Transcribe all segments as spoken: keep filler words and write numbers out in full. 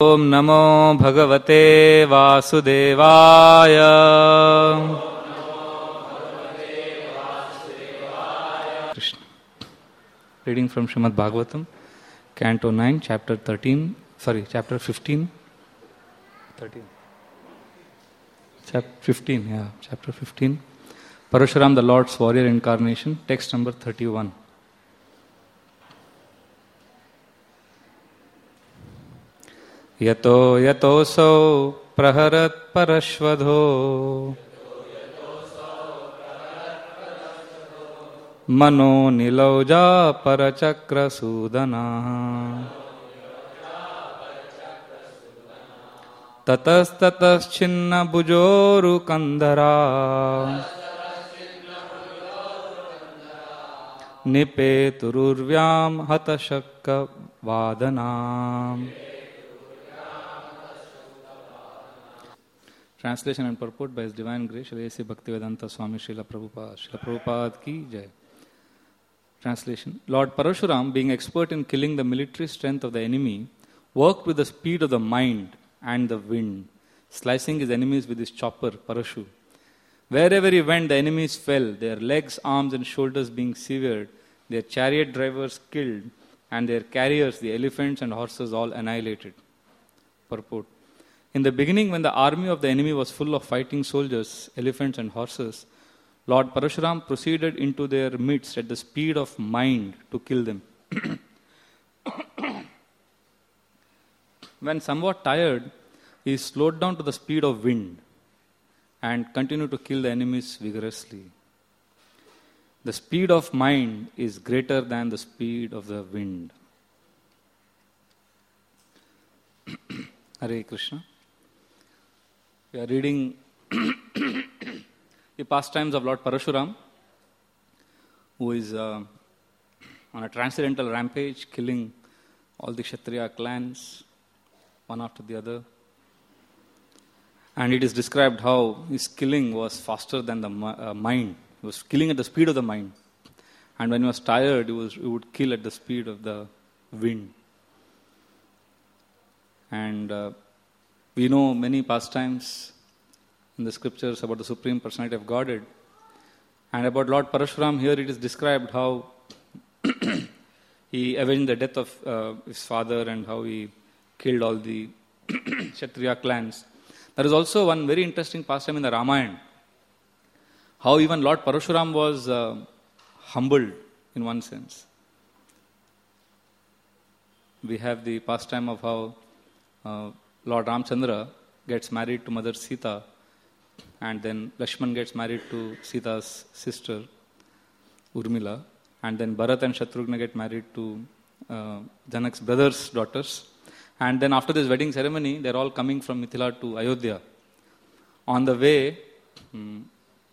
Om Namo Bhagavate Vasudevaya. Krishna. Reading from Srimad Bhagavatam, Canto nine, Chapter thirteen, sorry, Chapter fifteen. thirteen. Chapter fifteen, yeah, Chapter fifteen. Parashuram, the Lord's warrior incarnation, text number thirty-one. Yato yatosau praharat parashvadho mano nilauja parachakra sudana tatas tatas chinna bujoru kandara nipetururvyam hatashakka vadanam. Translation and purport by His Divine Grace, Shri A C Bhaktivedanta Swami Srila Prabhupada. Srila Prabhupada ki jai. Translation. Lord Parashuram, being expert in killing the military strength of the enemy, worked with the speed of the mind and the wind, slicing his enemies with his chopper, Parashu. Wherever he went, the enemies fell, their legs, arms and shoulders being severed, their chariot drivers killed, and their carriers, the elephants and horses, all annihilated. Purport. In the beginning, when the army of the enemy was full of fighting soldiers, elephants and horses, Lord Parashuram proceeded into their midst at the speed of mind to kill them. When somewhat tired, he slowed down to the speed of wind and continued to kill the enemies vigorously. The speed of mind is greater than the speed of the wind. Hare Krishna. We are reading the pastimes of Lord Parashuram, who is uh, on a transcendental rampage, killing all the Kshatriya clans, one after the other. And it is described how his killing was faster than the uh, mind. He was killing at the speed of the mind. And when he was tired, he, was, he would kill at the speed of the wind. And uh, we know many pastimes in the scriptures about the Supreme Personality of Godhead. And about Lord Parashuram, here it is described how he avenged the death of uh, his father and how he killed all the Kshatriya clans. There is also one very interesting pastime in the Ramayana. How even Lord Parashuram was uh, humbled in one sense. We have the pastime of how uh, Lord Ramchandra gets married to Mother Sita, and then Lakshman gets married to Sita's sister, Urmila, and then Bharat and Shatrugna get married to uh, Janak's brother's daughters. And then after this wedding ceremony, they're all coming from Mithila to Ayodhya. On the way, um,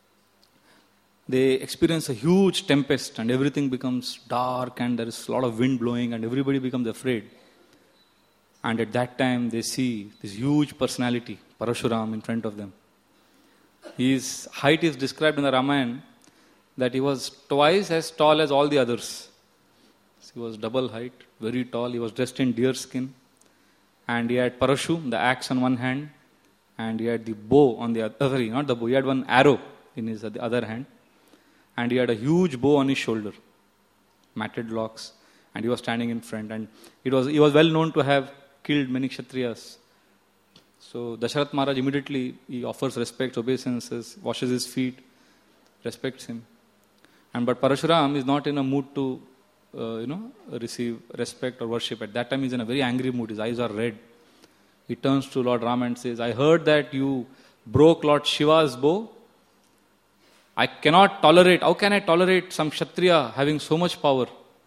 they experience a huge tempest and everything becomes dark and there is a lot of wind blowing and everybody becomes afraid. And at that time, they see this huge personality, Parashuram, in front of them. His height is described in the Ramayana that he was twice as tall as all the others. He was double height, very tall. He was dressed in deer skin. And he had Parashu, the axe on one hand. And he had the bow on the other, sorry, not the bow, he had one arrow in his the other hand. And he had a huge bow on his shoulder, matted locks. And he was standing in front. And it was he was well known to have killed many Kshatriyas. So Dasharath Maharaj immediately he offers respect, obeisances, washes his feet, respects him. And but Parashuram is not in a mood to, uh, you know, receive respect or worship. At that time, he's in a very angry mood. His eyes are red. He turns to Lord Rama and says, "I heard that you broke Lord Shiva's bow. I cannot tolerate. How can I tolerate some Kshatriya having so much power?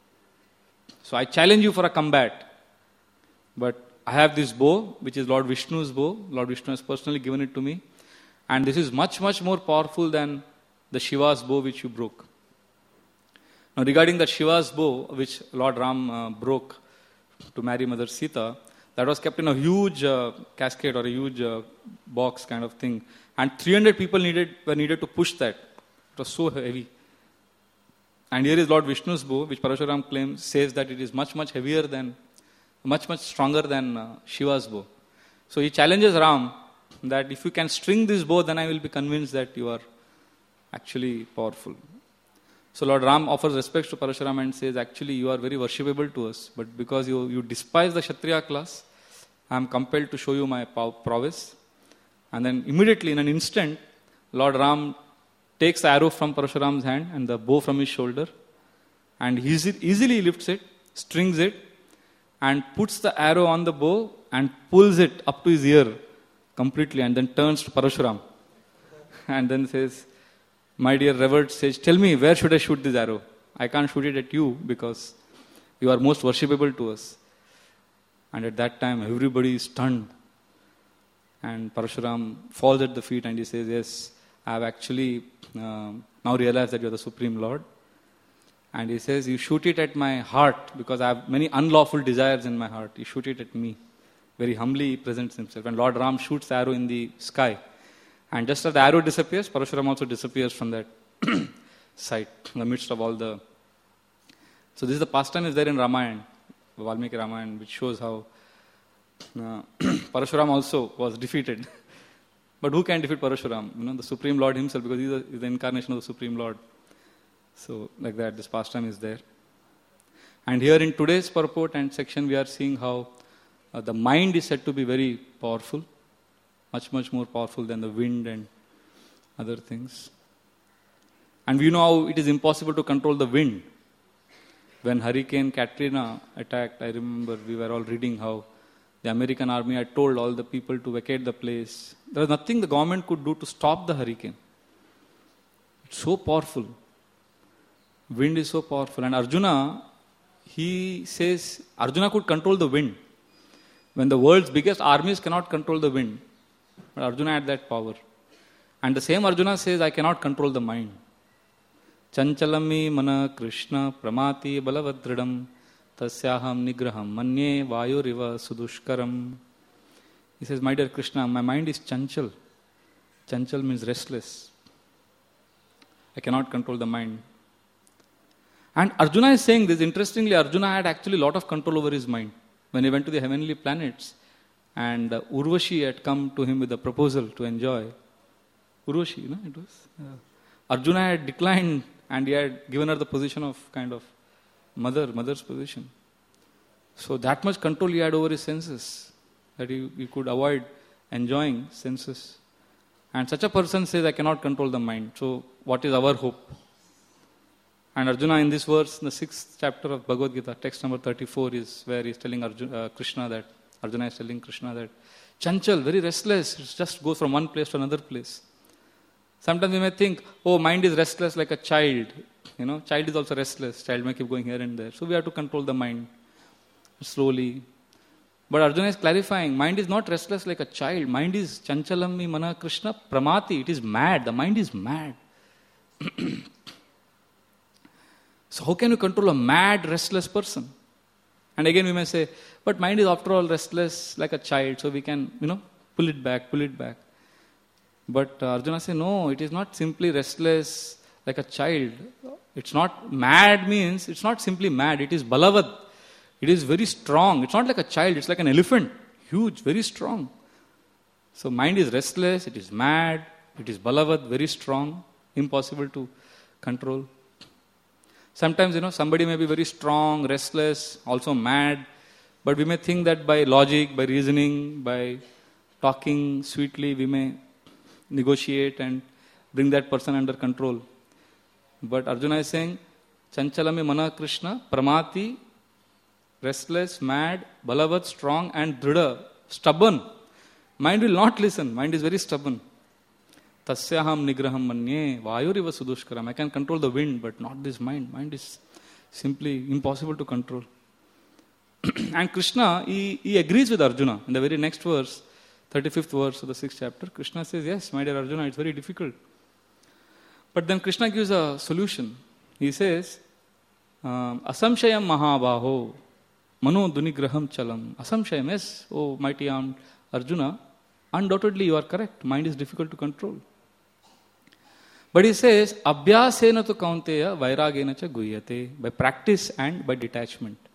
So I challenge you for a combat. But I have this bow, which is Lord Vishnu's bow. Lord Vishnu has personally given it to me. And this is much, much more powerful than the Shiva's bow which you broke." Now regarding the Shiva's bow, which Lord Ram uh, broke to marry Mother Sita, that was kept in a huge uh, cascade or a huge uh, box kind of thing. And three hundred people needed were needed to push that. It was so heavy. And here is Lord Vishnu's bow, which Parashuram claims, says that it is much, much heavier than much, much stronger than uh, Shiva's bow. So he challenges Ram that if you can string this bow, then I will be convinced that you are actually powerful. So Lord Ram offers respect to Parashurama and says, actually you are very worshipable to us, but because you, you despise the Kshatriya class, I am compelled to show you my prowess. And then immediately, in an instant, Lord Ram takes the arrow from Parashurama's hand and the bow from his shoulder, and he easily lifts it, strings it, and puts the arrow on the bow and pulls it up to his ear completely, and then turns to Parashurama and then says, my dear revered sage, tell me, where should I shoot this arrow? I can't shoot it at you because you are most worshipable to us. And at that time, everybody is stunned. And Parashuram falls at the feet and he says, yes, I have actually uh, now realized that you are the Supreme Lord. And he says, you shoot it at my heart because I have many unlawful desires in my heart. You shoot it at me. Very humbly he presents himself. And Lord Ram shoots the arrow in the sky. And just as the arrow disappears, Parashuram also disappears from that sight, in the midst of all the... So this is the pastime is there in Ramayana, Valmiki Ramayana, which shows how uh, Parashuram also was defeated. But who can defeat Parashuram? You know, the Supreme Lord himself, because he is the, the incarnation of the Supreme Lord. So like that, this pastime is there. And here in today's purport and section, we are seeing how uh, the mind is said to be very powerful. Much, much more powerful than the wind and other things. And we know how it is impossible to control the wind. When Hurricane Katrina attacked, I remember we were all reading how the American army had told all the people to vacate the place. There was nothing the government could do to stop the hurricane. It's so powerful. Wind is so powerful. And Arjuna, he says, Arjuna could control the wind. When the world's biggest armies cannot control the wind, but Arjuna had that power. And the same Arjuna says, I cannot control the mind. Chanchalami mana Krishna pramati balavadridam tasyaham nigraham manye vayuriva sudushkaram. He says, my dear Krishna, my mind is chanchal. Chanchal means restless. I cannot control the mind. And Arjuna is saying this. Interestingly, Arjuna had actually a lot of control over his mind. When he went to the heavenly planets, and uh, Urvashi had come to him with a proposal to enjoy. Urvashi, you know, it was. Uh, Arjuna had declined and he had given her the position of kind of mother, mother's position. So that much control he had over his senses, that he, he could avoid enjoying senses. And such a person says, I cannot control the mind. So what is our hope? And Arjuna in this verse, in the sixth chapter of Bhagavad Gita, text number thirty-four is where he is telling Arjuna, uh, Krishna that, Arjuna is telling Krishna that, Chanchal, very restless, it just goes from one place to another place. Sometimes we may think, oh, mind is restless like a child. You know, child is also restless. Child may keep going here and there. So we have to control the mind slowly. But Arjuna is clarifying, mind is not restless like a child. Mind is Chanchalami Mana Krishna Pramati. It is mad. The mind is mad. So how can you control a mad, restless person? And again we may say, but mind is after all restless like a child. So we can, you know, pull it back, pull it back. But uh, Arjuna says, no, it is not simply restless like a child. It's not, mad means, it's not simply mad, it is balavad. It is very strong. It's not like a child, it's like an elephant. Huge, very strong. So mind is restless, it is mad, it is balavad, very strong, impossible to control. Sometimes, you know, somebody may be very strong, restless, also mad, but we may think that by logic, by reasoning, by talking sweetly, we may negotiate and bring that person under control. But Arjuna is saying, Chanchalami Mana Krishna, Pramati, restless, mad, balavad, strong, and dhrida, stubborn. Mind will not listen. Mind is very stubborn. Tasyaham nigraham manye, vayuriva sudushkaram. I can control the wind, but not this mind. Mind is simply impossible to control. And Krishna, he, he agrees with Arjuna. In the very next verse, thirty-fifth verse of the sixth chapter, Krishna says, yes, my dear Arjuna, it's very difficult. But then Krishna gives a solution. He says, Asamshayam mahabaho, mano dunigraham chalam. Asamshayam, yes, oh mighty aunt Arjuna, undoubtedly you are correct. Mind is difficult to control. But he says, Abhyasena tu kaunteya vairagena cha guhyate. By practice and by detachment.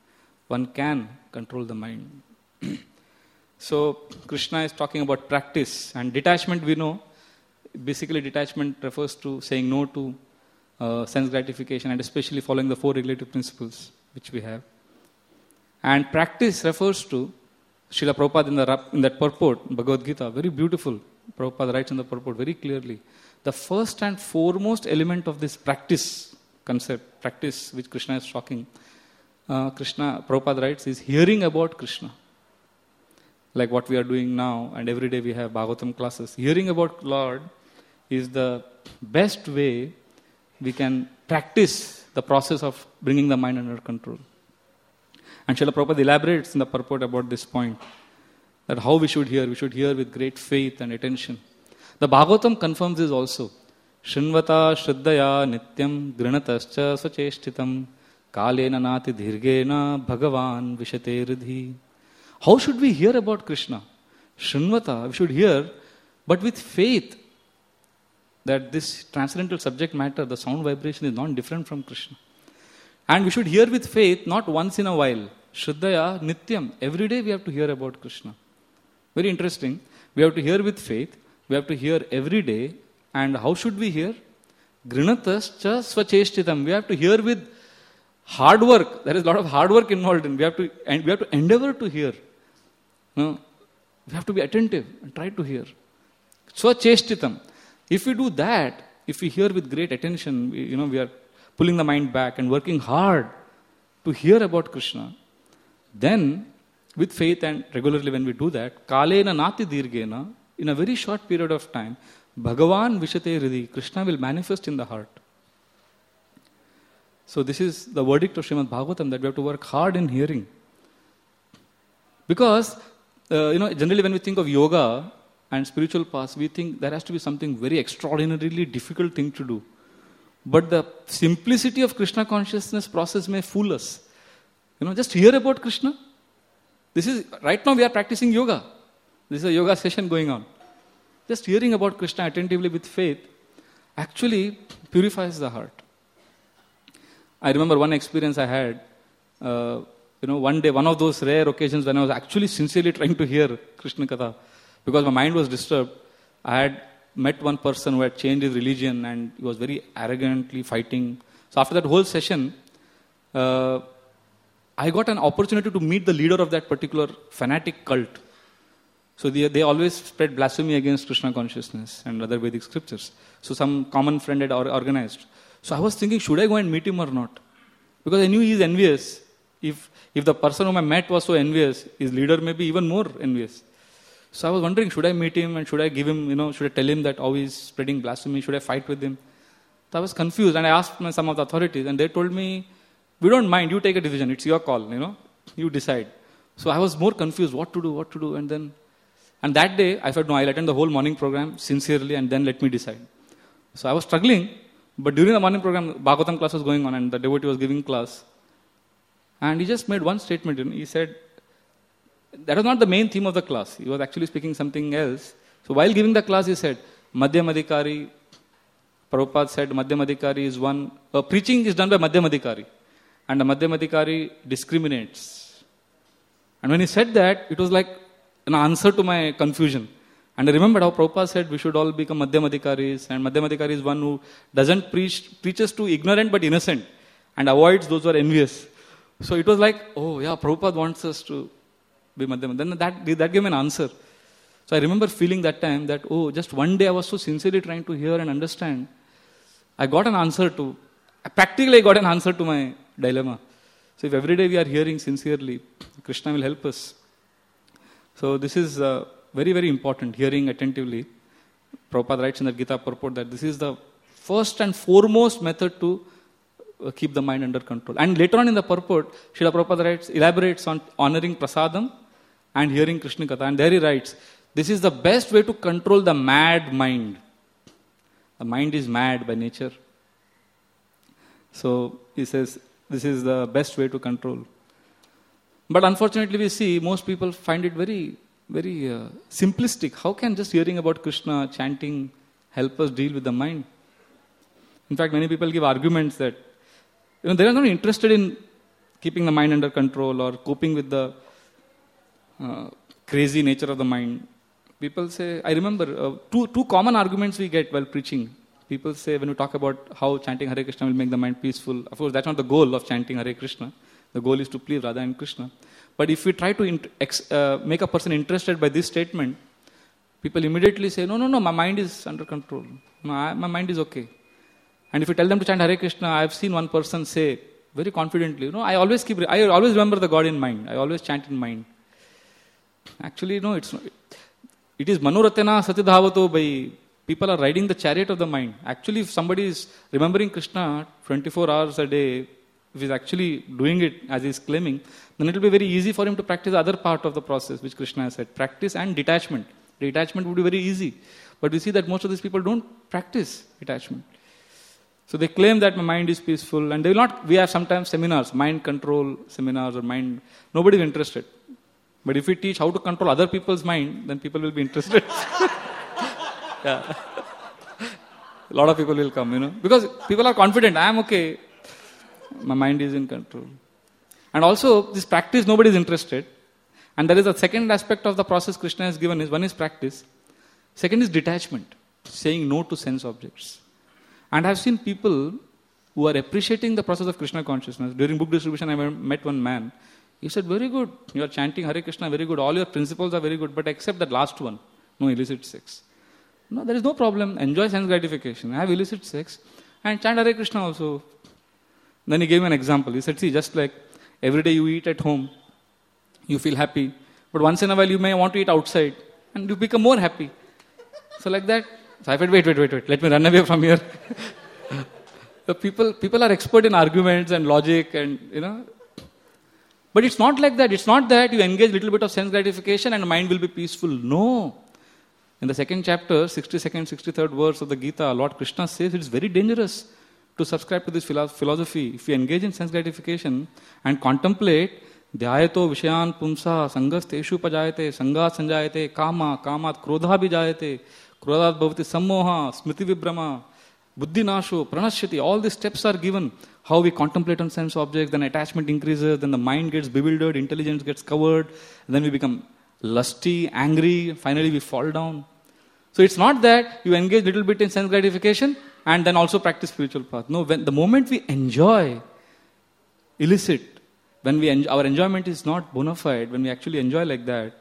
one can control the mind. So Krishna is talking about practice, and detachment we know. Basically detachment refers to saying no to uh, sense gratification, and especially following the four regulative principles which we have. And practice refers to, Srila Prabhupada in, the, in that purport, Bhagavad Gita, very beautiful, Prabhupada writes in the purport very clearly, the first and foremost element of this practice concept, practice which Krishna is talking, uh, Krishna, Prabhupada writes, is hearing about Krishna. Like what we are doing now, and every day we have Bhagavatam classes. Hearing about Lord is the best way we can practice the process of bringing the mind under control. And Srila Prabhupada elaborates in the purport about this point, that how we should hear. We should hear with great faith and attention. The Bhagavatam confirms this also. Shrinvata shraddaya nityam grinatascha svacheshtitam kalena nati dhirgena bhagavan vishate ridhi. How should we hear about Krishna? Shrinvata, we should hear, but with faith that this transcendental subject matter, the sound vibration is not different from Krishna. And we should hear with faith, not once in a while. Shraddaya, nityam. Every day we have to hear about Krishna. Very interesting. We have to hear with faith. We have to hear every day. And how should we hear? Grinatas cha svacheshtitam. We have to hear with hard work. There is a lot of hard work involved in. We have to, and we have to endeavor to hear. No, we have to be attentive and try to hear. Svacheshtitam. If we do that, if we hear with great attention, we, you know, we are pulling the mind back and working hard to hear about Krishna, then with faith and regularly when we do that, kalena nati dirgena, in a very short period of time, Bhagavan vishate ridhi, Krishna will manifest in the heart. So this is the verdict of Srimad Bhagavatam, that we have to work hard in hearing. Because, uh, you know, generally when we think of yoga and spiritual paths, we think there has to be something very extraordinarily difficult thing to do. But the simplicity of Krishna consciousness process may fool us. You know, just hear about Krishna. This is, right now we are practicing yoga. This is a yoga session going on. Just hearing about Krishna attentively with faith actually purifies the heart. I remember one experience I had, uh, you know, one day, one of those rare occasions when I was actually sincerely trying to hear Krishna Katha, because my mind was disturbed. I had met one person who had changed his religion and he was very arrogantly fighting. So after that whole session, uh, I got an opportunity to meet the leader of that particular fanatic cult. So they, they always spread blasphemy against Krishna consciousness and other Vedic scriptures. So some common friend had organized. So I was thinking, should I go and meet him or not? Because I knew he is envious. If, if the person whom I met was so envious, his leader may be even more envious. So I was wondering, should I meet him and should I give him, you know, should I tell him that how he is spreading blasphemy? Should I fight with him? So I was confused and I asked some of the authorities and they told me, we don't mind, you take a decision, it's your call, you know, you decide. So I was more confused, what to do, what to do, and then, and that day I said, no, I'll attend the whole morning program sincerely and then let me decide. So I was struggling, but during the morning program, Bhagavatam class was going on and the devotee was giving class. And he just made one statement, you know, he said, that was not the main theme of the class. He was actually speaking something else. So while giving the class, he said, Madhyam Adhikari, Prabhupada said, Madhyam Adhikari is one, uh, preaching is done by Madhyam Adhikari. And the Madhyam Adhikari discriminates. And when he said that, it was like an answer to my confusion. And I remembered how Prabhupada said we should all become Madhyam Adhikaris. And Madhyam Adhikari is one who doesn't preach, preaches to ignorant but innocent and avoids those who are envious. So it was like, oh yeah, Prabhupada wants us to be Madhyam. Then that, that gave me an answer. So I remember feeling that time that, oh, just one day I was so sincerely trying to hear and understand. I got an answer to, I practically got an answer to my dilemma. So if every day we are hearing sincerely, Krishna will help us. So this is uh, very, very important, hearing attentively. Prabhupada writes in the Gita purport that this is the first and foremost method to uh, keep the mind under control. And later on in the purport, Srila Prabhupada writes, elaborates on honoring prasadam and hearing Krishna Katha. And there he writes, this is the best way to control the mad mind. The mind is mad by nature. So he says, this is the best way to control. But unfortunately we see most people find it very, very uh, simplistic. How can just hearing about Krishna, chanting, help us deal with the mind? In fact, many people give arguments that, you know, they are not interested in keeping the mind under control or coping with the uh, crazy nature of the mind. People say, I remember uh, two, two common arguments we get while preaching. People say when we talk about how chanting Hare Krishna will make the mind peaceful, of course that's not the goal of chanting Hare Krishna. The goal is to please Radha and Krishna. But if we try to int- ex- uh, make a person interested by this statement, people immediately say, no, no, no, my mind is under control. No, I, my mind is okay. And if you tell them to chant Hare Krishna, I have seen one person say very confidently, you know, I always keep, I always remember the God in mind. I always chant in mind. Actually, no, it's not. It is Manoratena Satidhavato by people are riding the chariot of the mind. Actually, if somebody is remembering Krishna twenty-four hours a day, if he's actually doing it as he's claiming, then it will be very easy for him to practice the other part of the process, which Krishna has said. Practice and detachment. Detachment would be very easy. But we see that most of these people don't practice detachment. So they claim that my mind is peaceful, and they will not, we have sometimes seminars, mind control seminars or mind, nobody is interested. But if we teach how to control other people's mind, then people will be interested. Yeah. A lot of people will come, you know, because people are confident, I am okay, my mind is in control. And also, this practice, nobody is interested. And there is a second aspect of the process Krishna has given is, one is practice. Second is detachment, saying no to sense objects. And I have seen people who are appreciating the process of Krishna consciousness. During book distribution, I met one man. He said, very good, you are chanting Hare Krishna, very good, all your principles are very good, but except that last one, no illicit sex. No, there is no problem, enjoy sense gratification, have illicit sex, and chant Hare Krishna also. Then he gave me an example. He said, see, just like every day you eat at home, you feel happy, but once in a while you may want to eat outside, and you become more happy. So like that, so I said, wait, wait, wait, wait, let me run away from here. So people, people are expert in arguments and logic and, you know, but it's not like that. It's not that you engage a little bit of sense gratification and the mind will be peaceful. No. In the second chapter, sixty-second, sixty-third verse of the Gita, Lord Krishna says it's very dangerous to subscribe to this philosophy. If you engage in sense gratification and contemplate, dhyayato vishayan pumsa sangas teshu pajayate sangat sanjayate kama kamat krodha bijayate krodhat bhavati sammoha smriti vibrama buddhi nasho pranashyati. All these steps are given. How we contemplate on sense objects, then attachment increases, then the mind gets bewildered, intelligence gets covered, then we become lusty, angry, finally we fall down. So it's not that you engage a little bit in sense gratification and then also practice spiritual path. No, when the moment we enjoy illicit, when we enjoy, our enjoyment is not bona fide, when we actually enjoy like that,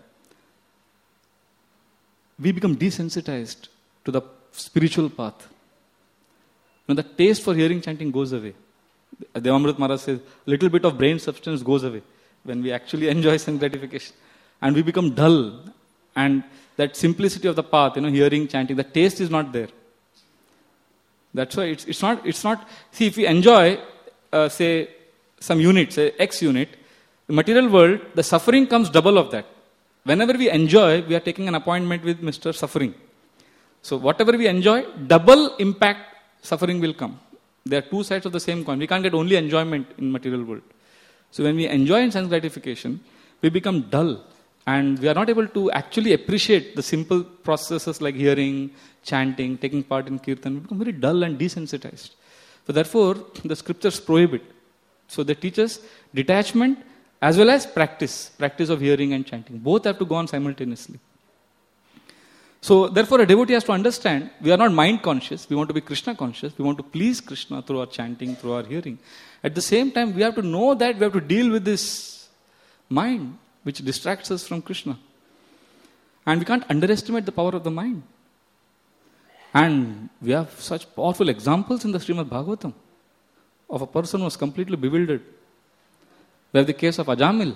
we become desensitized to the spiritual path. When the taste for hearing chanting goes away. Devamrit Maharaj says, little bit of brain substance goes away when we actually enjoy sense gratification. And we become dull. And that simplicity of the path, you know, hearing, chanting, the taste is not there. That's why it's, it's not, it's not, see, if we enjoy, uh, say, some unit, say X unit, the material world, the suffering comes double of that. Whenever we enjoy, we are taking an appointment with Mister Suffering. So whatever we enjoy, double impact suffering will come. There are two sides of the same coin. We can't get only enjoyment in material world. So when we enjoy in sense gratification, we become dull. And we are not able to actually appreciate the simple processes like hearing, chanting, taking part in kirtan. We become very dull and desensitized. So therefore, the scriptures prohibit. So they teach us detachment as well as practice. Practice of hearing and chanting. Both have to go on simultaneously. So, therefore, a devotee has to understand, we are not mind conscious, we want to be Krishna conscious, we want to please Krishna through our chanting, through our hearing. At the same time, we have to know that we have to deal with this mind, which distracts us from Krishna. And we can't underestimate the power of the mind. And we have such powerful examples in the Srimad Bhagavatam of a person who was completely bewildered. We have the case of Ajamil.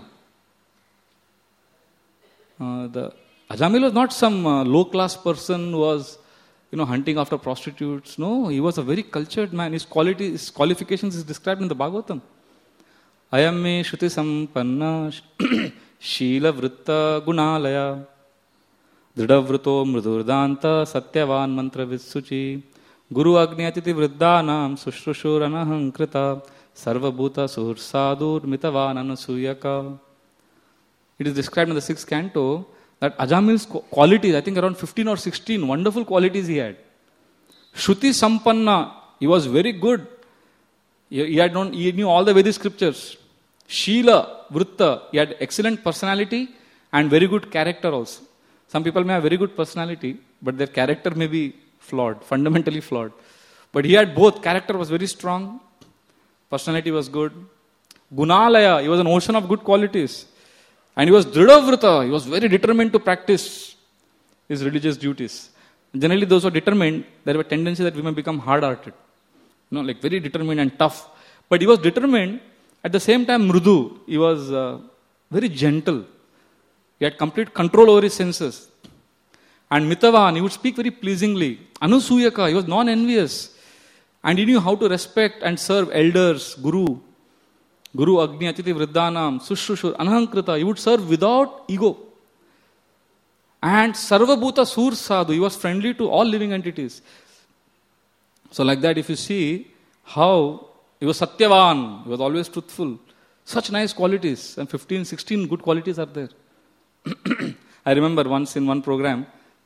Uh, the Ajamil was not some uh, low-class person who was, you know, hunting after prostitutes. No, he was a very cultured man. His quality, his qualifications is described in the Bhagavatam. Ayam me shruti sampanna shila vritta gunalaya drida vrito mridurdanta satyavan mantra visuchi guru agni atiti vriddhanam sushrushur anahankrita sarva bhuta suhursadur mitavan anasuyaka. It is described in the sixth canto that Ajamil's qualities, I think around fifteen or sixteen wonderful qualities he had. Shruti Sampanna, he was very good. He, he, had known, he knew all the Vedic scriptures. Sheela, Vritta, he had excellent personality and very good character also. Some people may have very good personality, but their character may be flawed, fundamentally flawed. But he had both. Character was very strong, personality was good. Gunalaya, he was an ocean of good qualities. And he was Dridhavrita, he was very determined to practice his religious duties. Generally, those who are determined, there was a tendency that we may become hard-hearted. You know, like very determined and tough. But he was determined, at the same time Mrudu, he was uh, very gentle. He had complete control over his senses. And Mitavan, he would speak very pleasingly. Anusuyaka, he was non-envious. And he knew how to respect and serve elders, Guru. Guru, Agni, Atiti, Vriddhanam, Sushrushur, Anahankrita. He would serve without ego. And Sarvabhuta Sur Sadhu, he was friendly to all living entities. So like that, if you see how he was Satyavan, he was always truthful. Such nice qualities. And fifteen, sixteen good qualities are there. I remember once in one program,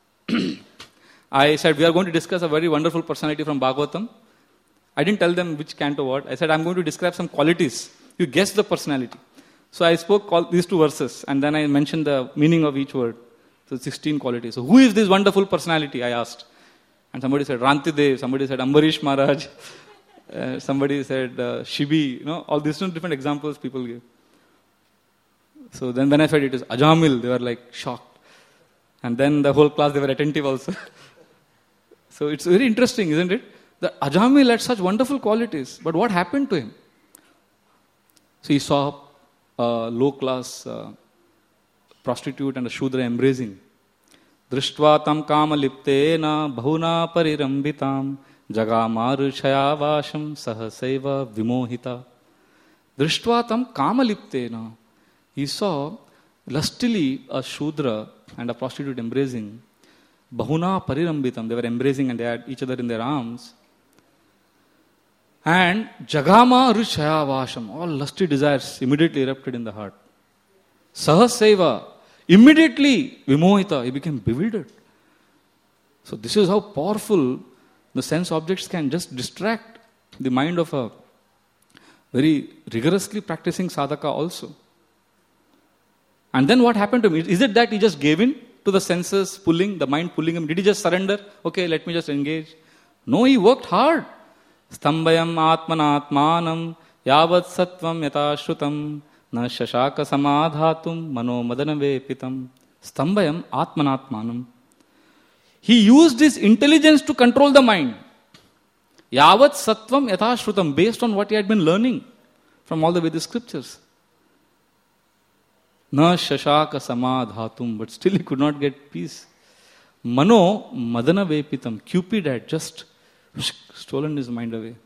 I said, we are going to discuss a very wonderful personality from Bhagavatam. I didn't tell them which canto what. I said, I'm going to describe some qualities. You guess the personality. So I spoke all these two verses and then I mentioned the meaning of each word. So sixteen qualities. So who is this wonderful personality? I asked. And somebody said Rantidev, somebody said Ambarish Maharaj, uh, somebody said uh, Shibi, you know, all these different examples people give. So then when I said it is Ajamil, they were like shocked. And then the whole class, they were attentive also. So it's very interesting, isn't it? That Ajamil had such wonderful qualities. But what happened to him? So he saw a low-class uh, prostitute and a Shudra embracing. Drishtva tam kama liptena bahuna parirambitam jagamaru shayavasham sahasaiva vimohita. Drishtva tam kama liptena. He saw lustily a Shudra and a prostitute embracing. Bahuna parirambitam. They were embracing and they had each other in their arms. And Jagama Rushayavasham, all lusty desires immediately erupted in the heart. Sahasaiva, immediately Vimohita, he became bewildered. So this is how powerful the sense objects can just distract the mind of a very rigorously practicing sadhaka also. And then what happened to him? Is it that he just gave in to the senses pulling, the mind pulling him? Did he just surrender? Okay, let me just engage. No, he worked hard. Stambhayam atmanatmanam yavat sattvam yatashrutam na shashaka samadhatum mano madanave pitam. Stambhayam atmanatmanam. He used his intelligence to control the mind. Yavat sattvam yatashrutam, based on what he had been learning from all the Vedic scriptures. Na shashaka samadhatum, but still he could not get peace. Mano madanave pitam. Cupid had just stolen his mind away.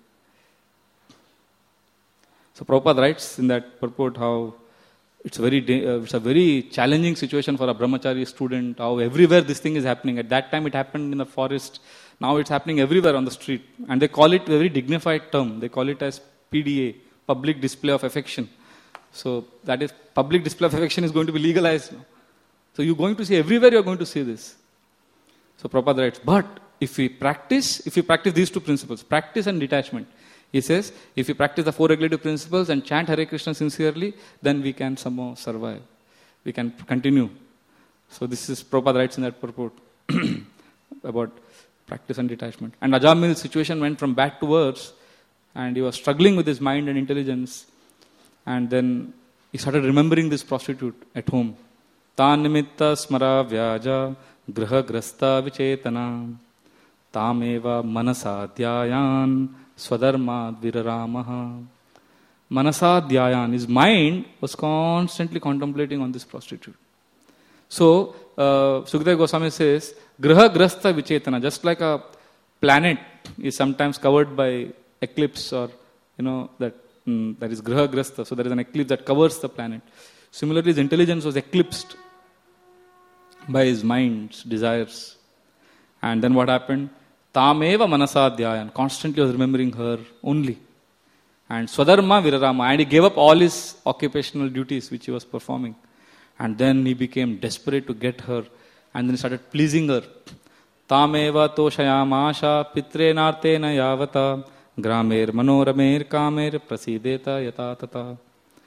So Prabhupada writes in that purport how it's very uh, it's a very challenging situation for a brahmachari student, how everywhere this thing is happening. At that time it happened in the forest, now it's happening everywhere on the street. And they call it a very dignified term. They call it as P D A, public display of affection. So that is, public display of affection is going to be legalized now. So you're going to see everywhere, you're going to see this. So Prabhupada writes, but if we practice, if we practice these two principles, practice and detachment, he says, if we practice the four regulative principles and chant Hare Krishna sincerely, then we can somehow survive. We can continue. So this is, Prabhupada writes in that purport about practice and detachment. And Ajamil's situation went from bad to worse, and he was struggling with his mind and intelligence. And then he started remembering this prostitute at home. Tan nimitta smara vyaja graha grasta vichetana tameva manasadhyayan swadharma viraramaha. Manasadhyayan, his mind was constantly contemplating on this prostitute. So, uh, Sukadeva Goswami says, graha grasta vichetana, just like a planet is sometimes covered by eclipse or, you know, that mm, that is graha grasta, so there is an eclipse that covers the planet. Similarly, his intelligence was eclipsed by his mind's desires. And then what happened? Tameva manasadhyayan, constantly was remembering her only. And swadharma virarama, and he gave up all his occupational duties which he was performing. And then he became desperate to get her, and then he started pleasing her. Tameva toshayamasha pitre nartena yavata gramer manoramer kamer prasideta yata tata.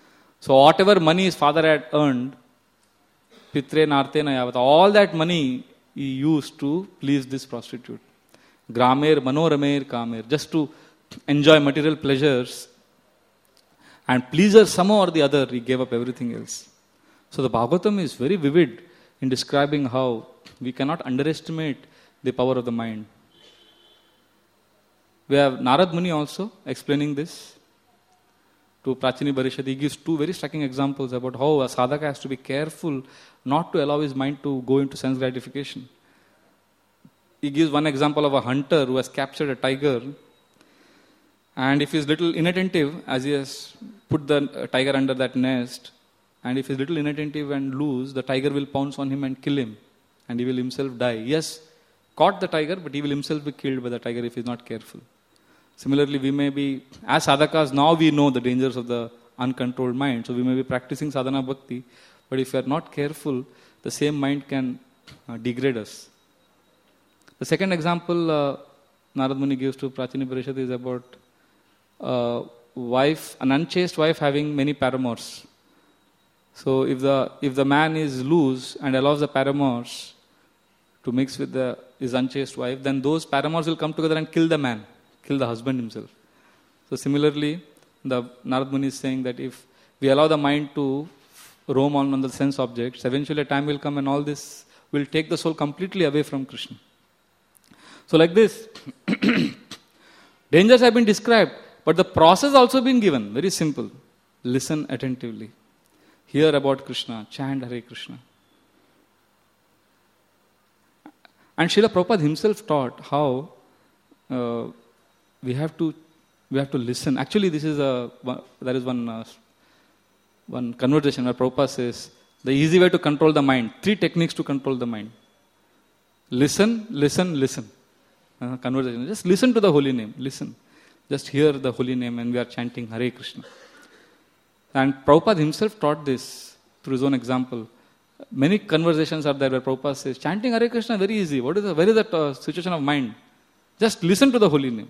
So whatever money his father had earned, pitre narte na yavat, all that money he used to please this prostitute. Gramer manoramer kamer, just to enjoy material pleasures and please her somehow or the other, he gave up everything else. So the Bhagavatam is very vivid in describing how we cannot underestimate the power of the mind. We have Narad Muni also explaining this to Prachini Parishad. He gives two very striking examples about how a sadhaka has to be careful not to allow his mind to go into sense gratification. He gives one example of a hunter who has captured a tiger, and if he is little inattentive, as he has put the tiger under that nest, and if he is little inattentive and loose, the tiger will pounce on him and kill him, and he will himself die. Yes, caught the tiger, but he will himself be killed by the tiger if he is not careful. Similarly, we may be, as sadhakas, now we know the dangers of the uncontrolled mind, so we may be practicing sadhana bhakti, but if we are not careful, the same mind can uh, degrade us. The second example uh, Narad Muni gives to Prachini Parishad is about uh, wife, an unchaste wife having many paramours. So if the if the man is loose and allows the paramours to mix with the his unchaste wife, then those paramours will come together and kill the man, kill the husband himself. So similarly, the Narad Muni is saying that if we allow the mind to roam on, on the sense objects, eventually a time will come and all this will take the soul completely away from Krishna. So like this, dangers have been described, but the process also been given. Very simple. Listen attentively. Hear about Krishna. Chant Hare Krishna. And Srila Prabhupada himself taught how uh, we have to we have to listen. Actually, this is a there is one uh, one conversation where Prabhupada says the easy way to control the mind. Three techniques to control the mind. Listen, listen, listen. Uh, conversation. Just listen to the holy name. Listen. Just hear the holy name and we are chanting Hare Krishna. And Prabhupada himself taught this through his own example. Many conversations are there where Prabhupada says, chanting Hare Krishna very easy. What is the, where is that uh, situation of mind? Just listen to the holy name.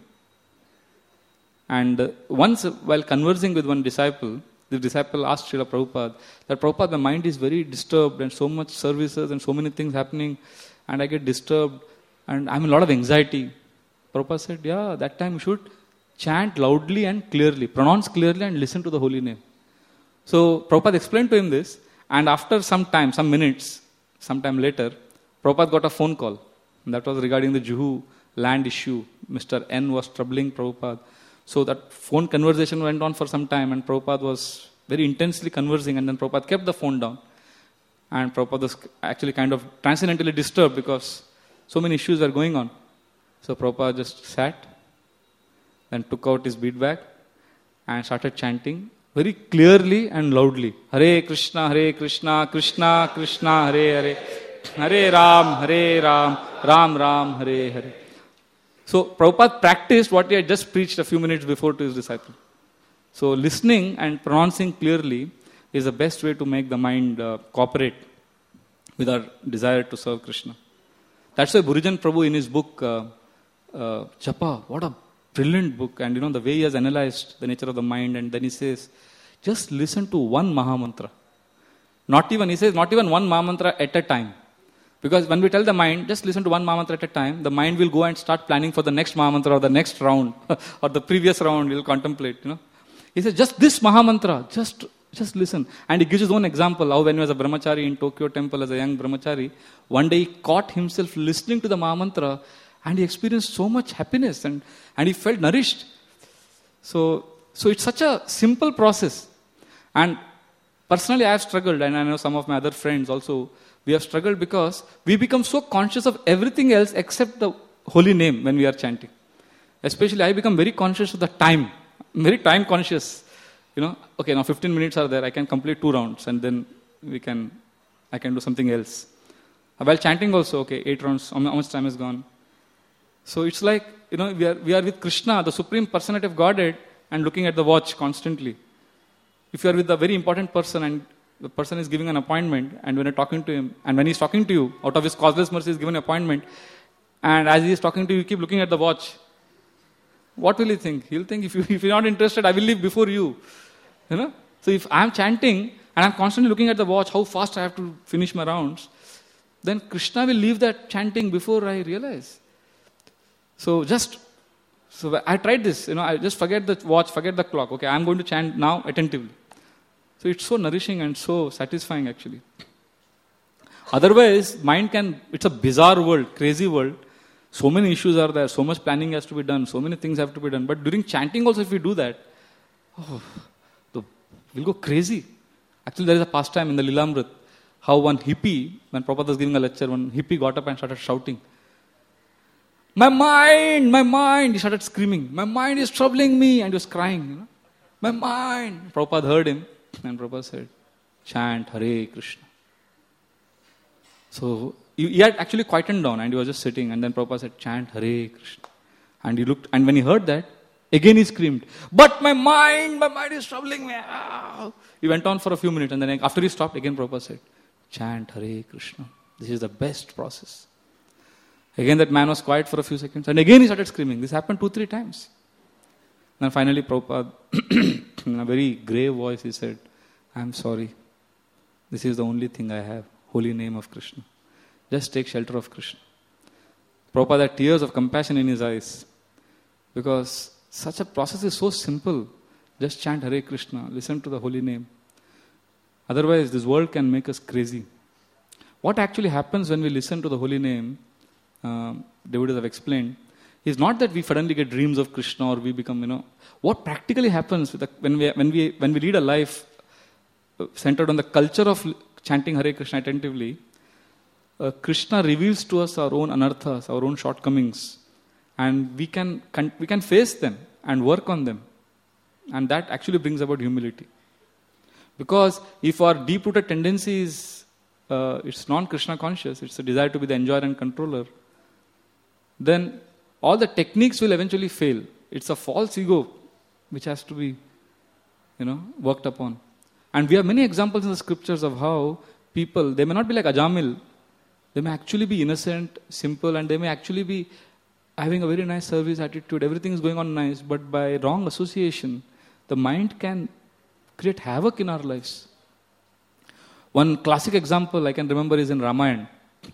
And uh, once uh, while conversing with one disciple, the disciple asked Srila Prabhupada that Prabhupada, my mind is very disturbed and so much services and so many things happening and I get disturbed and I'm in a lot of anxiety. Prabhupada said, yeah, that time you should chant loudly and clearly, pronounce clearly and listen to the holy name. So Prabhupada explained to him this, and after some time, some minutes, some time later, Prabhupada got a phone call. That was regarding the Juhu land issue. Mister N was troubling Prabhupada. So that phone conversation went on for some time and Prabhupada was very intensely conversing and then Prabhupada kept the phone down. And Prabhupada was actually kind of transcendentally disturbed because so many issues were going on. So Prabhupada just sat, then took out his bead bag and started chanting very clearly and loudly. Hare Krishna, Hare Krishna, Krishna Krishna, Hare Hare, Hare Ram, Hare Ram, Ram Ram, Hare Hare. So Prabhupada practiced what he had just preached a few minutes before to his disciple. So listening and pronouncing clearly is the best way to make the mind uh, cooperate with our desire to serve Krishna. That's why Burijan Prabhu in his book, uh, uh, Japa, what a brilliant book, and you know the way he has analyzed the nature of the mind, and then he says, just listen to one Mahamantra. Not even, he says, not even one Mahamantra at a time. Because when we tell the mind, just listen to one Mahamantra at a time, the mind will go and start planning for the next Mahamantra or the next round or the previous round, he will contemplate, you know. He says, just this Mahamantra, just just listen. And he gives his own example, how when he was a brahmachari in Tokyo temple as a young brahmachari, one day he caught himself listening to the Mahamantra and he experienced so much happiness and, and he felt nourished. So, so it's such a simple process. And personally I have struggled, and I know some of my other friends also, we have struggled because we become so conscious of everything else except the holy name when we are chanting. Especially I become very conscious of the time. I'm very time conscious. You know, okay, now fifteen minutes are there, I can complete two rounds and then we can, I can do something else. While chanting also, okay, eight rounds, how much time is gone? So it's like, you know, we are, we are with Krishna, the Supreme Personality of Godhead, and looking at the watch constantly. If you are with a very important person and the person is giving an appointment, and when you're talking to him, and when he's talking to you, out of his causeless mercy, he's given an appointment, and as he is talking to you, you keep looking at the watch. What will he think? He'll think, if, you, if you're not interested, I will leave before you. You know? So if I'm chanting and I'm constantly looking at the watch, how fast I have to finish my rounds, then Krishna will leave that chanting before I realize. So just, so I tried this, you know, I just forget the watch, forget the clock. Okay, I'm going to chant now attentively. So it's so nourishing and so satisfying actually. Otherwise, mind can, it's a bizarre world, crazy world. So many issues are there, so much planning has to be done, so many things have to be done. But during chanting also, if we do that, oh, the, we'll go crazy. Actually, there is a pastime in the Lilamrit, how one hippie, when Prabhupada was giving a lecture, one hippie got up and started shouting, "My mind, my mind," he started screaming, "My mind is troubling me," and he was crying, you know, "My mind." Prabhupada heard him, and Prabhupada said, "Chant Hare Krishna." So he had actually quietened down and he was just sitting, and then Prabhupada said, "Chant Hare Krishna." And he looked, and when he heard that, again he screamed, "But my mind, my mind is troubling me." Ah. He went on for a few minutes, and then after he stopped, again Prabhupada said, "Chant Hare Krishna. This is the best process." Again that man was quiet for a few seconds, and again he started screaming. This happened two, three times. And then finally Prabhupada, in a very grave voice, he said, "I'm sorry. This is the only thing I have. Holy name of Krishna. Just take shelter of Krishna." Prabhupada had tears of compassion in his eyes, because such a process is so simple. Just chant Hare Krishna, listen to the holy name. Otherwise, this world can make us crazy. What actually happens when we listen to the holy name, uh, devotees have explained, is not that we suddenly get dreams of Krishna or we become, you know, what practically happens with the, when we when we when we lead a life centered on the culture of chanting Hare Krishna attentively, uh, Krishna reveals to us our own anarthas, our own shortcomings, and we can, can we can face them and work on them, and that actually brings about humility. Because if our deep-rooted tendency is uh, it's non-Krishna conscious, it's a desire to be the enjoyer and controller, then all the techniques will eventually fail. It's a false ego which has to be, you know, worked upon. And we have many examples in the scriptures of how people, they may not be like Ajamil, they may actually be innocent, simple, and they may actually be having a very nice service attitude, everything is going on nice, but by wrong association, the mind can create havoc in our lives. One classic example I can remember is in Ramayana,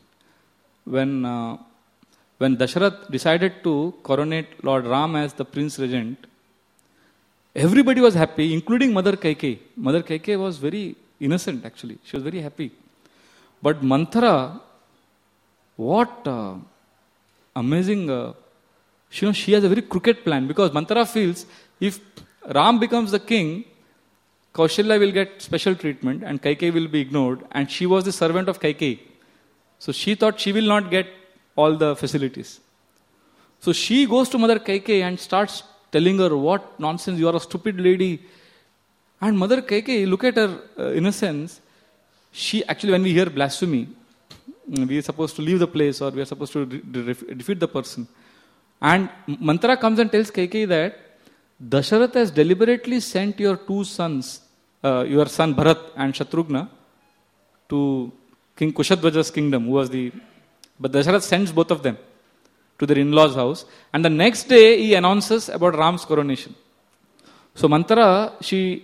when uh, when Dasharath decided to coronate Lord Ram as the Prince Regent. Everybody was happy, including Mother Kaikeyi. Mother Kaikeyi was very innocent actually. She was very happy. But Manthara, what uh, amazing, uh, you know, she has a very crooked plan, because Manthara feels if Ram becomes the king, Kaushalya will get special treatment and Kaikeyi will be ignored, and she was the servant of Kaikeyi. So she thought she will not get all the facilities. So she goes to Mother Kaikeyi and starts telling her, "What nonsense, you are a stupid lady." And Mother Kaikeyi, look at her uh, innocence. She actually, when we hear blasphemy, we are supposed to leave the place or we are supposed to de- de- defeat the person. And Manthara comes and tells Kaikeyi that Dasharatha has deliberately sent your two sons, uh, your son Bharat and Shatrughna, to King Kushadwaja's kingdom, who was the... But Dasharatha sends both of them to their in-laws' house, and the next day he announces about Ram's coronation. So Manthara, she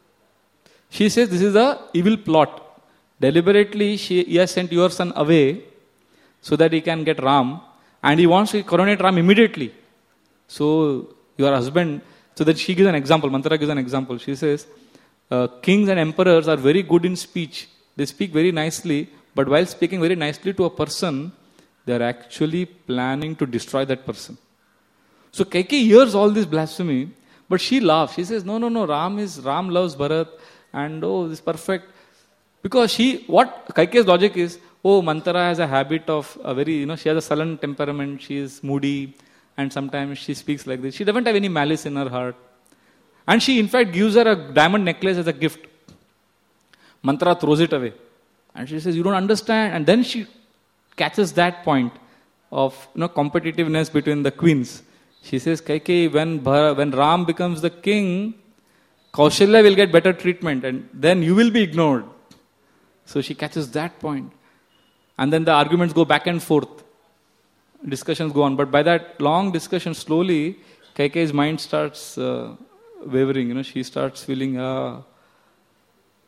she says this is a evil plot. Deliberately she, he has sent your son away so that he can get Ram, and he wants to coronate Ram immediately. So your husband, so that she gives an example, Manthara gives an example. She says, uh, kings and emperors are very good in speech. They speak very nicely, but while speaking very nicely to a person, they are actually planning to destroy that person. So Kaikeyi hears all this blasphemy, but she laughs. She says, no, no, no, Ram is Ram loves Bharat, and oh, this is perfect. Because she, what Kaikeyi's logic is, oh, Manthara has a habit of a very, you know, she has a sullen temperament, she is moody, and sometimes she speaks like this. She doesn't have any malice in her heart. And she, in fact, gives her a diamond necklace as a gift. Manthara throws it away. And she says, you don't understand. And then she catches that point of, you know, competitiveness between the queens. She says, Kaikeyi, when, Bhara, when Ram becomes the king, Kaushalya will get better treatment and then you will be ignored. So she catches that point. And then the arguments go back and forth. Discussions go on. But by that long discussion, slowly, Kaikeyi's mind starts uh, wavering. You know, she starts feeling, ah,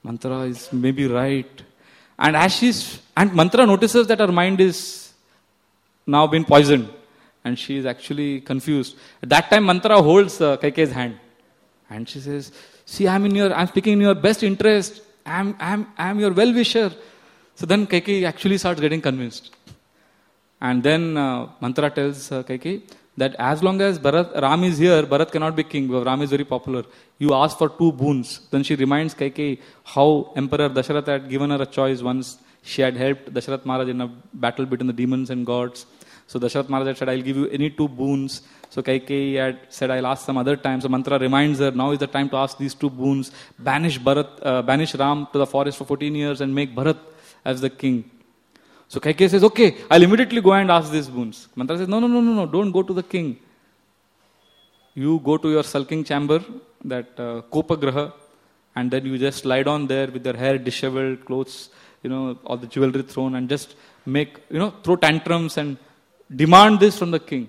Mantra is maybe right. And as she's, and Mantra notices that her mind is now been poisoned. And she is actually confused. At that time, Mantra holds uh, Kaikeyi's hand. And she says, see, I'm in your, I'm speaking in your best interest. I'm, I'm, I'm your well-wisher. So then Kaikeyi actually starts getting convinced. And then uh, Mantra tells uh, Kaikeyi that as long as Bharat, Ram is here, Bharat cannot be king because Ram is very popular. You ask for two boons. Then she reminds Kaikeyi how Emperor Dasharatha had given her a choice once. She had helped Dasharatha Maharaj in a battle between the demons and gods. So Dasharatha Maharaj had said, I'll give you any two boons. So Kaikeyi had said, I'll ask some other time. So Mantra reminds her, now is the time to ask these two boons. Banish Bharat, uh, banish Ram to the forest for fourteen years and make Bharat as the king. So Kaikeyi says, okay, I'll immediately go and ask these boons. Mantra says, no, no, no, no, no, don't go to the king. You go to your sulking chamber, that uh, Kopagraha, and then you just lie down there with your hair disheveled, clothes, you know, all the jewelry thrown, and just make, you know, throw tantrums and demand this from the king.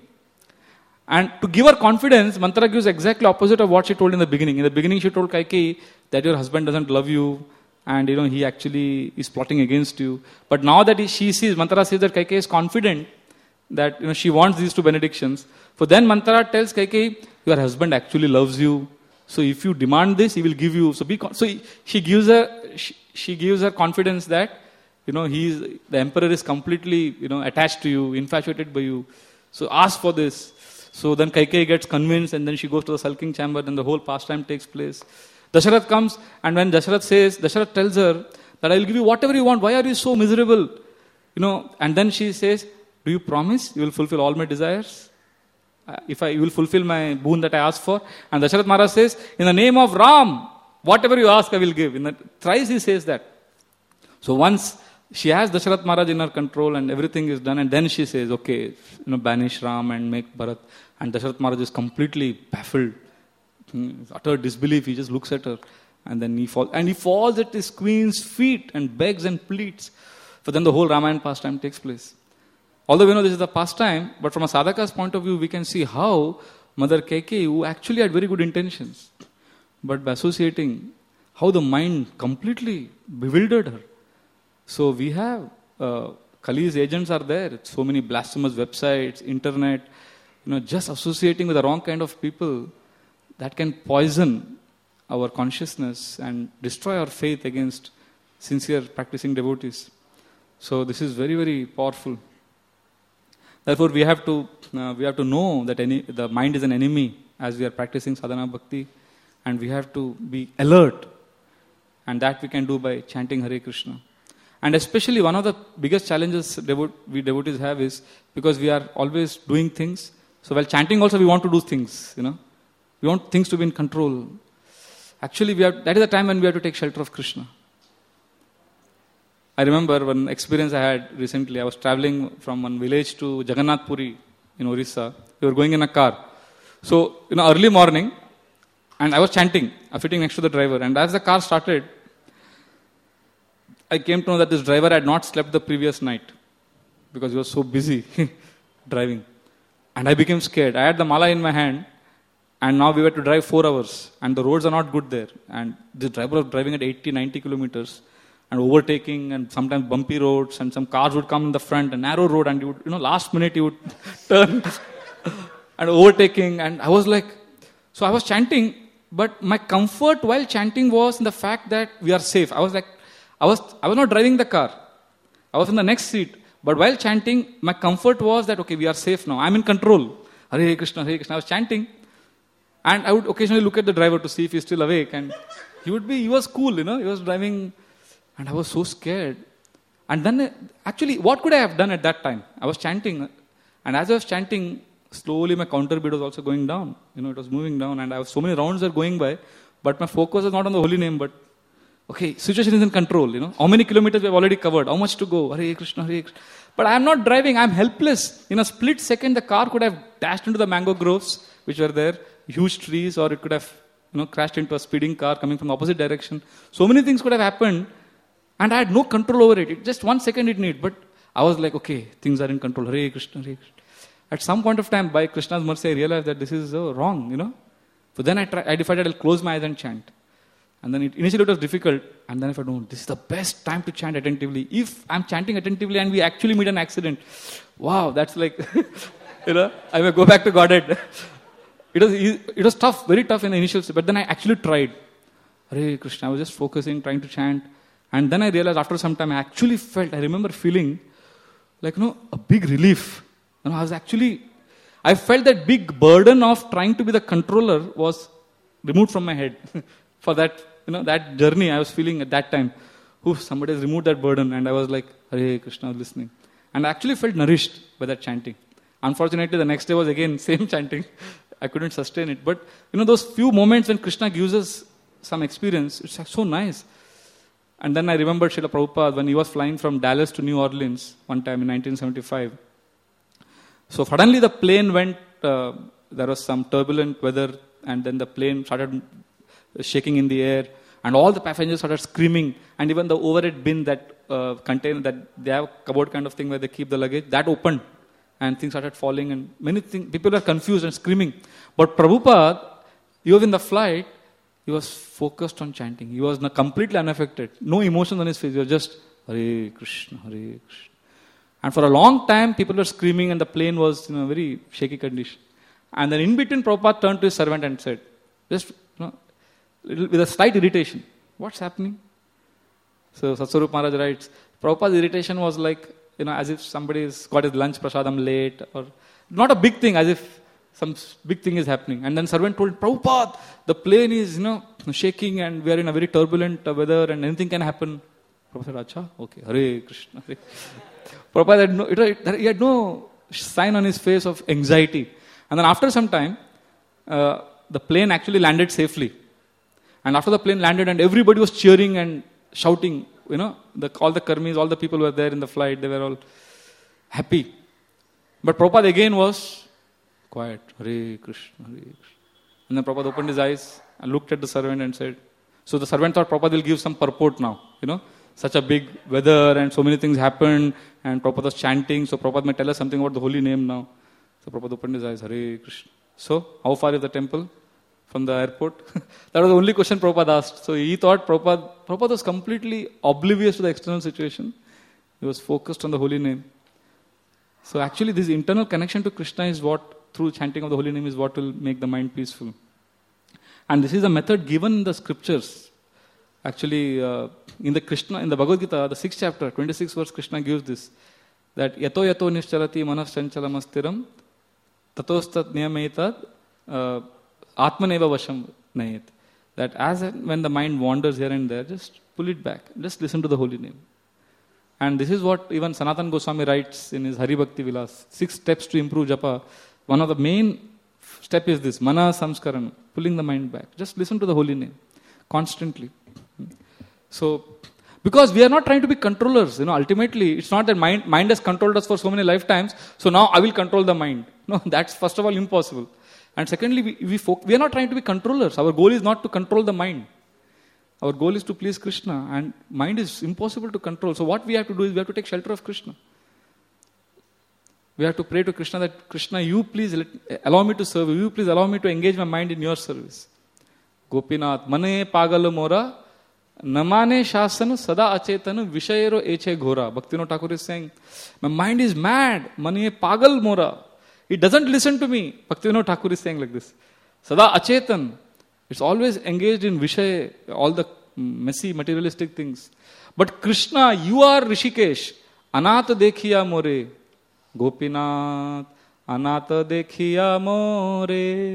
And to give her confidence, Mantra gives exactly opposite of what she told in the beginning. In the beginning, she told Kaikeyi that your husband doesn't love you, and you know he actually is plotting against you. But now that he, she sees, Mantra says that Kaikeyi is confident that you know she wants these two benedictions. So then Mantra tells Kaikeyi, your husband actually loves you. So if you demand this, he will give you. So be con- so he, she gives her she, she gives her confidence that you know he is, the emperor is completely you know attached to you, infatuated by you. So ask for this. So then Kaikeyi gets convinced, and then she goes to the sulking chamber. Then the whole pastime takes place. Dasharath comes, and when Dasharath says, Dasharath tells her that I will give you whatever you want. Why are you so miserable? You know, and then she says, do you promise you will fulfill all my desires? Uh, if I you will fulfill my boon that I asked for? And Dasharath Maharaj says, in the name of Ram, whatever you ask, I will give. In the, thrice he says that. So once she has Dasharath Maharaj in her control and everything is done, and then she says, okay, you know, banish Ram and make Bharat. And Dasharath Maharaj is completely baffled. Utter disbelief, he just looks at her, and then he falls, and he falls at his queen's feet and begs and pleads. For then the whole Ramayana pastime takes place. Although we know this is a pastime, but from a sadhaka's point of view, we can see how Mother Kaikeyi, who actually had very good intentions, but by associating, how the mind completely bewildered her. So we have uh, Kali's agents are there. So many blasphemous websites, internet, you know, just associating with the wrong kind of people. That can poison our consciousness and destroy our faith against sincere practicing devotees. So this is very, very powerful. Therefore, we have to uh, we have to know that any, the mind is an enemy as we are practicing sadhana bhakti, and we have to be alert, and that we can do by chanting Hare Krishna. And especially one of the biggest challenges devo- we devotees have is because we are always doing things. So while chanting, also we want to do things, you know. We want things to be in control. Actually, we have, that is the time when we have to take shelter of Krishna. I remember one experience I had recently. I was traveling from one village to Jagannath Puri in Orissa. We were going in a car. So, you know, early morning, and I was chanting. I was sitting next to the driver. And as the car started, I came to know that this driver had not slept the previous night because he was so busy driving. And I became scared. I had the mala in my hand. And now we were to drive four hours, and the roads are not good there. And the driver was driving at eighty, ninety kilometers, and overtaking, and sometimes bumpy roads, and some cars would come in the front, a narrow road, and you would, you know, last minute you would turn, and overtaking. And I was like, so I was chanting, but my comfort while chanting was in the fact that we are safe. I was like, I was, I was not driving the car. I was in the next seat. But while chanting, my comfort was that, okay, we are safe now. I'm in control. Hare Krishna, Hare Krishna. I was chanting. And I would occasionally look at the driver to see if he's still awake. And he would be, he was cool, you know, he was driving. And I was so scared. And then, actually, what could I have done at that time? I was chanting. And as I was chanting, slowly my counter beat was also going down. You know, it was moving down. And I was, so many rounds were going by. But my focus was not on the holy name, but, okay, situation is in control, you know. How many kilometers we have already covered? How much to go? Hare Krishna, Hare Krishna. But I am not driving. I am helpless. In a split second, the car could have dashed into the mango groves, which were there. Huge trees, or it could have, you know, crashed into a speeding car coming from the opposite direction. So many things could have happened, and I had no control over it. it just one second it needed, but I was like, okay, things are in control. Hare Krishna, Hare Krishna. At some point of time, by Krishna's mercy, I realized that this is uh, wrong, you know. So then I, try, I decided I'll close my eyes and chant. And then it, initially it was difficult. And then I thought, no, this is the best time to chant attentively. If I'm chanting attentively and we actually meet an accident, wow, that's like, you know, I may go back to Godhead. It was, it was tough, very tough in the initial stage. But then I actually tried. Hare Krishna, I was just focusing, trying to chant. And then I realized after some time, I actually felt, I remember feeling like, you know, a big relief. You know, I was actually, I felt that big burden of trying to be the controller was removed from my head. For that, you know, that journey I was feeling at that time. Oof, somebody has removed that burden. And I was like, Hare Krishna, I was listening. And I actually felt nourished by that chanting. Unfortunately, the next day was again same chanting. I couldn't sustain it. But, you know, those few moments when Krishna gives us some experience, it's like so nice. And then I remembered Srila Prabhupada when he was flying from Dallas to New Orleans one time in nineteen seventy-five. So suddenly the plane went, uh, there was some turbulent weather, and then the plane started shaking in the air, and all the passengers started screaming, and even the overhead bin that uh, container, that they have a cupboard kind of thing where they keep the luggage, that opened, and things started falling, and many things, people were confused and screaming. But Prabhupada, he was in the flight, he was focused on chanting. He was completely unaffected. No emotions on his face. He was just, Hare Krishna, Hare Krishna. And for a long time, people were screaming and the plane was in a very shaky condition. And then in between, Prabhupada turned to his servant and said, just, you know, little, with a slight irritation, what's happening? So Satsvarup Maharaj writes, Prabhupada's irritation was like, you know, as if somebody's got his lunch prasadam late, or not a big thing, as if some big thing is happening. And then servant told, Prabhupada, the plane is, you know, shaking and we are in a very turbulent weather and anything can happen. Prabhupada said, Acha, okay, Hare Krishna. Hare. Prabhupada had no, it, he had no sign on his face of anxiety. And then after some time, uh, the plane actually landed safely. And after the plane landed and everybody was cheering and shouting, you know, the, all the karmis, all the people were there in the flight, they were all happy. But Prabhupada again was quiet. Hare Krishna, Hare Krishna. And then Prabhupada opened his eyes and looked at the servant and said, so the servant thought Prabhupada will give some purport now. You know, such a big weather and so many things happened and Prabhupada was chanting. So Prabhupada may tell us something about the holy name now. So Prabhupada opened his eyes. Hare Krishna. So, how far is the temple from the airport? That was the only question Prabhupada asked. So he thought Prabhupada, Prabhupada was completely oblivious to the external situation. He was focused on the holy name. So actually this internal connection to Krishna is what, through chanting of the holy name, is what will make the mind peaceful. And this is a method given in the scriptures. Actually, uh, in the Krishna, in the Bhagavad Gita, the sixth chapter, twenty-sixth verse, Krishna gives this, that yato yato nischalati manas chanchalam astiram tatostat niyametad uh, atmaneva vasham nayet. That as and when the mind wanders here and there, just pull it back. Just listen to the holy name. And this is what even Sanatana Goswami writes in his Hari Bhakti Vilas. Six steps to improve japa. One of the main step is this, mana samskaran, pulling the mind back. Just listen to the holy name constantly. So, because we are not trying to be controllers, you know, ultimately it's not that mind, mind has controlled us for so many lifetimes, so now I will control the mind. No, that's first of all impossible. And secondly, we, we, folk, we are not trying to be controllers. Our goal is not to control the mind. Our goal is to please Krishna, and mind is impossible to control. So what we have to do is we have to take shelter of Krishna. We have to pray to Krishna that, Krishna, you please let, allow me to serve you. You please allow me to engage my mind in your service. Gopinath, mane pagal mora, namane shasan sada achetana vishayero eche ghora. Bhaktivinoda Thakur is saying, my mind is mad, mane pagal mora. It doesn't listen to me. Bhaktivinoda Thakur is saying like this. Sada achetan. It's always engaged in vishay, all the messy materialistic things. But Krishna, you are Rishikesh. Anata dekhiya more. Gopinath, Anata dekhiya more.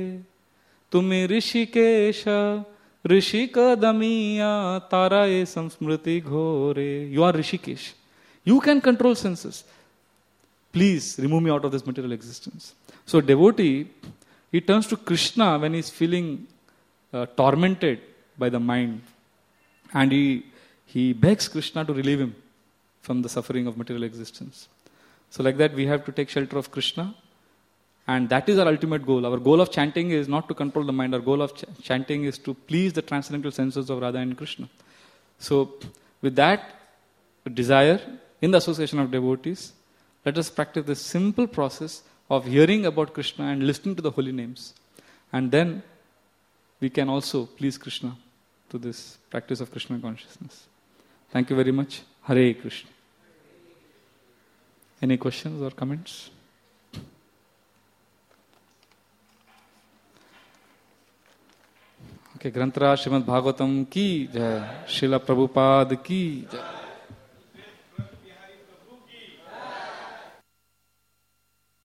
Tumi Rishikesha, Rishika damiya, taraye samsmriti ghore. You are Rishikesh. You can control senses. Please remove me out of this material existence. So devotee, he turns to Krishna when he is feeling uh, tormented by the mind. And he, he begs Krishna to relieve him from the suffering of material existence. So like that we have to take shelter of Krishna. And that is our ultimate goal. Our goal of chanting is not to control the mind. Our goal of ch- chanting is to please the transcendental senses of Radha and Krishna. So with that desire, in the association of devotees, let us practice this simple process of hearing about Krishna and listening to the holy names. And then we can also please Krishna to this practice of Krishna consciousness. Thank you very much. Hare Krishna. Any questions or comments? Okay, Granthara Srimad Bhagavatam ki jai, Srila Prabhupada ki jai.